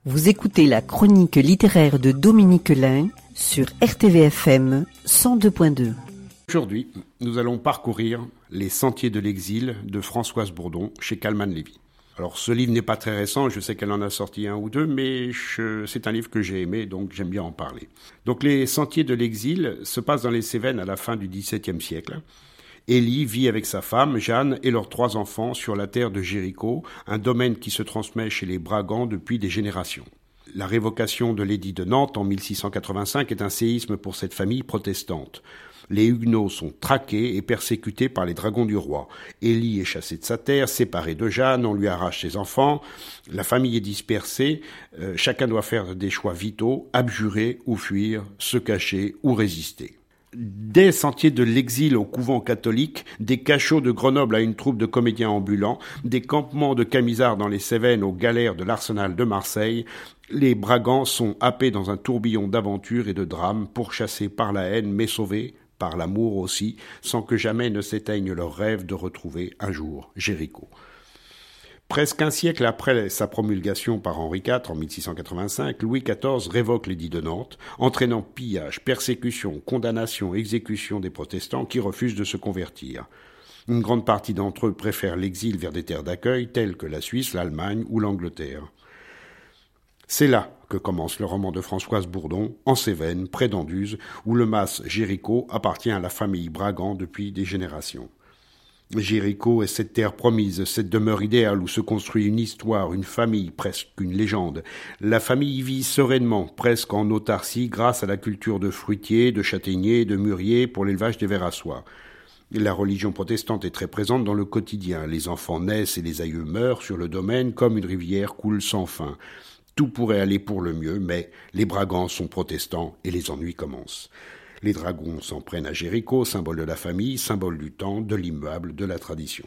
Vous écoutez la chronique littéraire de Dominique Lain sur RTVFM 102.2. Aujourd'hui, nous allons parcourir Les Sentiers de l'exil de Françoise Bourdon chez Calman Lévy. Alors ce livre n'est pas très récent, je sais qu'elle en a sorti un ou deux, mais c'est un livre que j'ai aimé, donc j'aime bien en parler. Donc Les Sentiers de l'exil se passent dans les Cévennes à la fin du XVIIe siècle. Élie vit avec sa femme, Jeanne, et leurs 3 enfants sur la terre de Jéricho, un domaine qui se transmet chez les Bragants depuis des générations. La révocation de l'édit de Nantes en 1685 est un séisme pour cette famille protestante. Les Huguenots sont traqués et persécutés par les dragons du roi. Élie est chassé de sa terre, séparé de Jeanne, on lui arrache ses enfants. La famille est dispersée, chacun doit faire des choix vitaux, abjurer ou fuir, se cacher ou résister. Des Sentiers de l'exil au couvent catholique, des cachots de Grenoble à une troupe de comédiens ambulants, des campements de Camisards dans les Cévennes aux galères de l'Arsenal de Marseille, les Bragants sont happés dans un tourbillon d'aventures et de drames, pourchassés par la haine mais sauvés par l'amour aussi, sans que jamais ne s'éteigne leur rêve de retrouver un jour Jéricho. Presque un siècle après sa promulgation par Henri IV en 1685, Louis XIV révoque l'édit de Nantes, entraînant pillage, persécution, condamnation, exécution des protestants qui refusent de se convertir. Une grande partie d'entre eux préfèrent l'exil vers des terres d'accueil telles que la Suisse, l'Allemagne ou l'Angleterre. C'est là que commence le roman de Françoise Bourdon, en Cévennes, près d'Anduze, où le mas Jéricho appartient à la famille Bragant depuis des générations. Jéricho est cette terre promise, cette demeure idéale où se construit une histoire, une famille, presque une légende. La famille y vit sereinement, presque en autarcie, grâce à la culture de fruitiers, de châtaigniers, de mûriers pour l'élevage des vers à soie. La religion protestante est très présente dans le quotidien. Les enfants naissent et les aïeux meurent sur le domaine comme une rivière coule sans fin. Tout pourrait aller pour le mieux, mais les Bragants sont protestants et les ennuis commencent. Les dragons s'en prennent à Jéricho, symbole de la famille, symbole du temps, de l'immuable, de la tradition.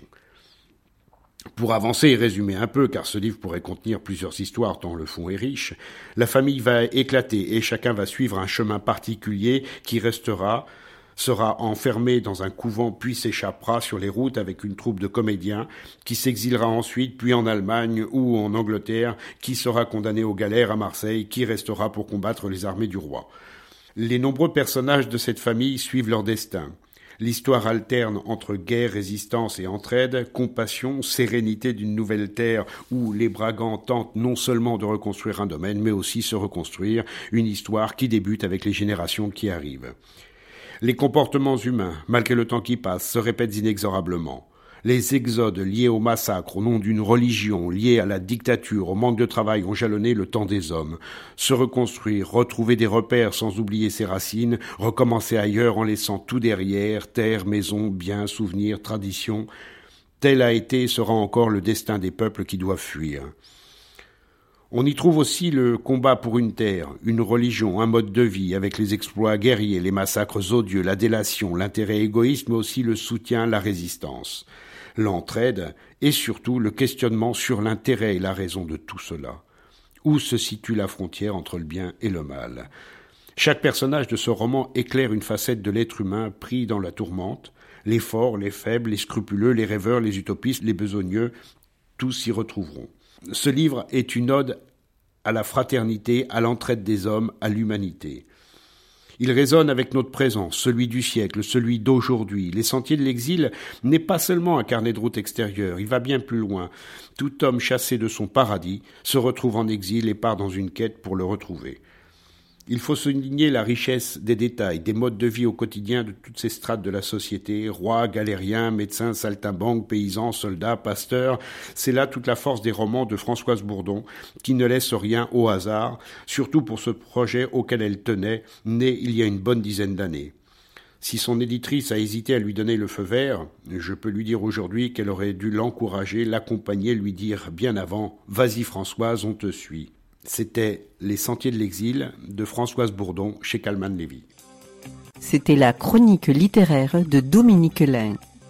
Pour avancer et résumer un peu, car ce livre pourrait contenir plusieurs histoires tant le fond est riche, la famille va éclater et chacun va suivre un chemin particulier qui sera enfermé dans un couvent puis s'échappera sur les routes avec une troupe de comédiens qui s'exilera ensuite puis en Allemagne ou en Angleterre, qui sera condamné aux galères à Marseille, qui restera pour combattre les armées du roi. Les nombreux personnages de cette famille suivent leur destin. L'histoire alterne entre guerre, résistance et entraide, compassion, sérénité d'une nouvelle terre où les Bragants tentent non seulement de reconstruire un domaine, mais aussi se reconstruire, une histoire qui débute avec les générations qui arrivent. Les comportements humains, malgré le temps qui passe, se répètent inexorablement. Les exodes liés au massacre, au nom d'une religion, liés à la dictature, au manque de travail ont jalonné le temps des hommes. Se reconstruire, retrouver des repères sans oublier ses racines, recommencer ailleurs en laissant tout derrière, terre, maison, biens, souvenirs, traditions. Tel a été et sera encore le destin des peuples qui doivent fuir. On y trouve aussi le combat pour une terre, une religion, un mode de vie, avec les exploits guerriers, les massacres odieux, la délation, l'intérêt égoïste, mais aussi le soutien, la résistance. L'entraide et surtout le questionnement sur l'intérêt et la raison de tout cela. Où se situe la frontière entre le bien et le mal ? Chaque personnage de ce roman éclaire une facette de l'être humain pris dans la tourmente. Les forts, les faibles, les scrupuleux, les rêveurs, les utopistes, les besogneux, tous s'y retrouveront. Ce livre est une ode à la fraternité, à l'entraide des hommes, à l'humanité. Il résonne avec notre présent, celui du siècle, celui d'aujourd'hui. Les Sentiers de l'exil n'est pas seulement un carnet de route extérieur, il va bien plus loin. Tout homme chassé de son paradis se retrouve en exil et part dans une quête pour le retrouver. Il faut souligner la richesse des détails, des modes de vie au quotidien de toutes ces strates de la société, rois, galériens, médecins, saltimbanques, paysans, soldats, pasteurs. C'est là toute la force des romans de Françoise Bourdon, qui ne laisse rien au hasard, surtout pour ce projet auquel elle tenait, né il y a une bonne dizaine d'années. Si son éditrice a hésité à lui donner le feu vert, je peux lui dire aujourd'hui qu'elle aurait dû l'encourager, l'accompagner, lui dire bien avant « Vas-y Françoise, on te suit ». C'était Les Sentiers de l'exil de Françoise Bourdon chez Calman Lévy. C'était la chronique littéraire de Dominique Lain.